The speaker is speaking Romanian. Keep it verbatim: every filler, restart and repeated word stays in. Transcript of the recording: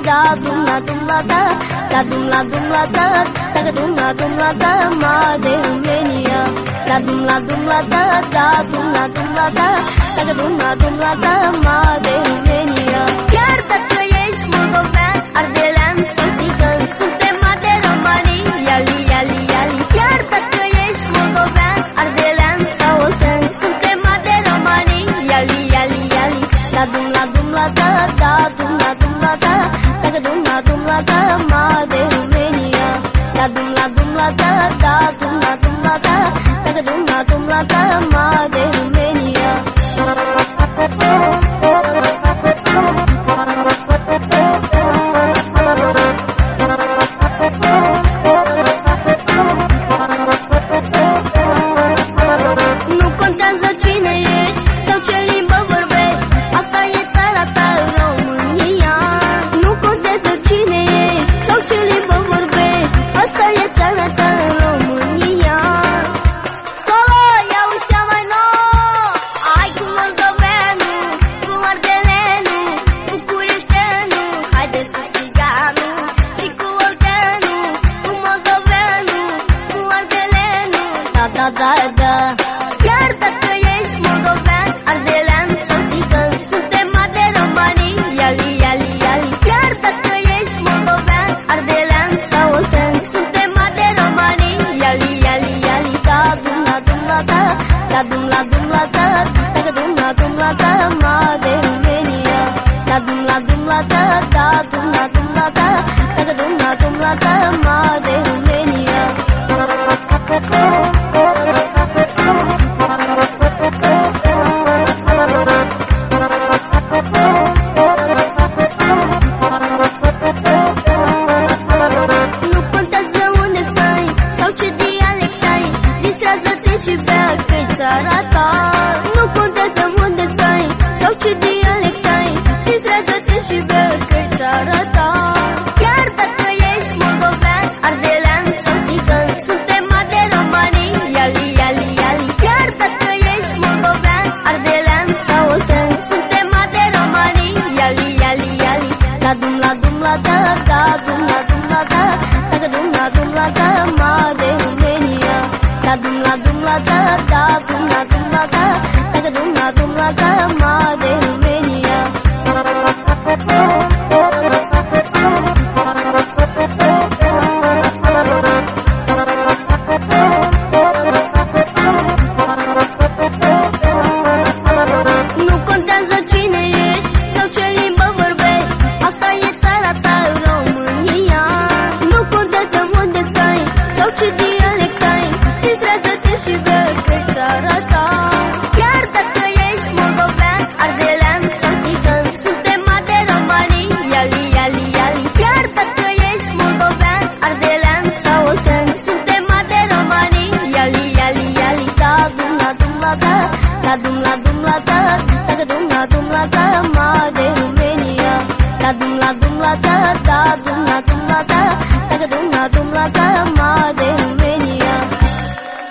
da dum la dum la da da dum la dum la da da dum la dum la da ma de România da dum la dum la da da dum la dum la da da dum la dum la da ma de România. Chiar dacă ești moldovean, ardelean sau țigan, suntem de romanii, iali, iali, iali. Chiar dacă ești moldovean, ardelean sau oltean, suntem de romanii, iali, iali, iali. Da dum la dum la da da dum la dum la da da dum la dum la da ma de România da dum la dum la da da dum la dum la da da dum la dum la da ma de România. Nu contează cine ești sau ce limbă vorbești, asta e țara ta, România. Nu contează cine ești sau ce limbă vorbești, asta e țara ta, România. Solo, ia uși cea mai nouă, ai cu moldoveanul, cu ardelenul, cu cureșteanul, haide să țiganul, și cu olteanul, cu moldoveanul, cu ardelenul, da, da, da, da. Chiar dacă ești moldovean, ardelean sau țigan, suntem de romanii, iali, iali, iali. Chiar dacă ești moldovean, ardelean sau oltean, suntem de romanii, iali, iali, iali. Da dum la dum la da da dum la dum la da da dum la dum la da ma de România da dum la dum la da da dum la dum la da da dum la dum la da ma de România. Nu contează unde stai sau ce dialect ai, distrează-te și bea că-i țara ta. Nu contează unde stai sau ce dialect ai, distrează-te și bea că-i țara ta. Chiar dacă ești moldovean, ardelean sau țigan, suntem de romanii, iali, iali, iali. Chiar dacă ești moldovean, ardelean sau oltean, suntem de romanii, iali, iali, iali. Da dum la dum la da da dum la dum la da da dum la dum la da ma de România da dum la dum la da da dum la dum la da da dum la dum la da